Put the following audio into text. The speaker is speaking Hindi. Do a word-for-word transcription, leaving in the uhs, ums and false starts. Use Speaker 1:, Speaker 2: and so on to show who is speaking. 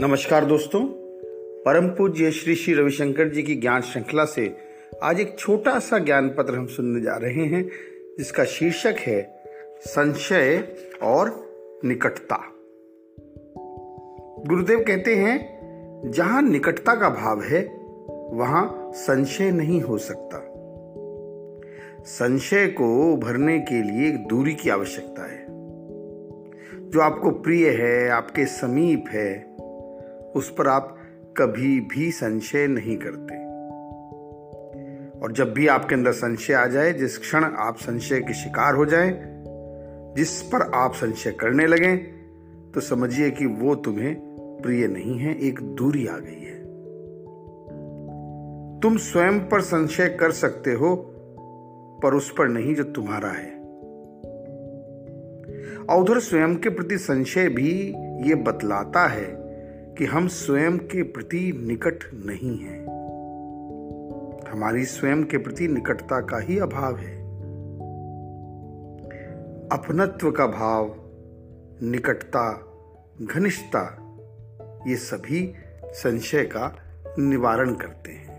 Speaker 1: नमस्कार दोस्तों, परम पूज्य श्री श्री रविशंकर जी की ज्ञान श्रृंखला से आज एक छोटा सा ज्ञान पत्र हम सुनने जा रहे हैं, जिसका शीर्षक है संशय और निकटता। गुरुदेव कहते हैं, जहां निकटता का भाव है वहां संशय नहीं हो सकता। संशय को उभरने के लिए एक दूरी की आवश्यकता है। जो आपको प्रिय है, आपके समीप है, उस पर आप कभी भी संशय नहीं करते। और जब भी आपके अंदर संशय आ जाए, जिस क्षण आप संशय के शिकार हो जाएं, जिस पर आप संशय करने लगें, तो समझिए कि वो तुम्हें प्रिय नहीं है, एक दूरी आ गई है। तुम स्वयं पर संशय कर सकते हो, पर उस पर नहीं जो तुम्हारा है। और उधर स्वयं के प्रति संशय भी ये बतलाता है कि हम स्वयं के प्रति निकट नहीं हैं। हमारी स्वयं के प्रति निकटता का ही अभाव है। अपनत्व का भाव, निकटता, घनिष्ठता, ये सभी संशय का निवारण करते हैं।